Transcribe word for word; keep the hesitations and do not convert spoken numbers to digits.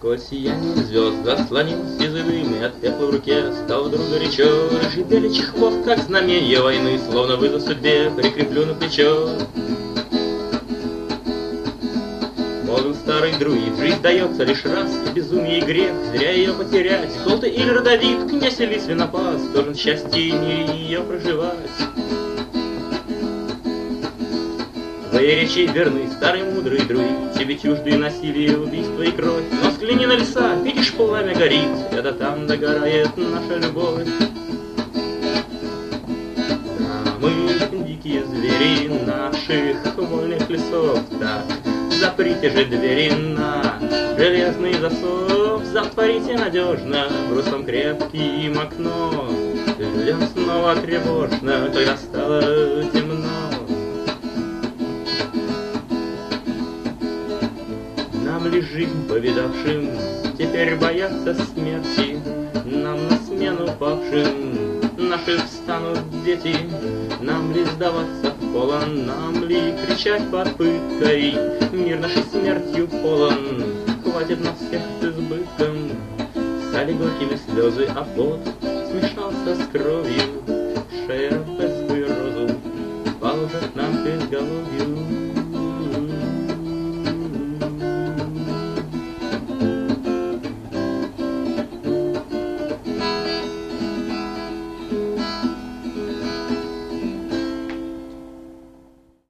Сквозь сияние звезд заслонился сизый дым, и от пепла в руке стал вдруг горячо. Рыжий беличий хвост, как знаменье войны, словно вызов судьбе прикреплю на плечо. Молвил старый друид, жизнь дается лишь раз, и безумие и грех, зря ее потерять. Желтый или родовит, князь или свинопас, должен счастье и мире ее проживать. Твои речи верны, старый мудрый друид, тебе чужды насилие, убийство и кровь. Но взгляни на леса, видишь, пламя горит, это там догорает наша любовь. Да, мы дикие звери наших вольных лесов, так заприте же двери на железный засов, затворите надежно брусом крепким окно. Людям снова тревожно, когда стало темно. Нам ли жизнь повидавшим теперь бояться смерти? Нам на смену павшим наших станут дети. Нам ли сдаваться в полон, нам ли кричать под пыткой? Мир нашей смертью полон, хватит нас всех с избытком. Стали горькими слезы, а пот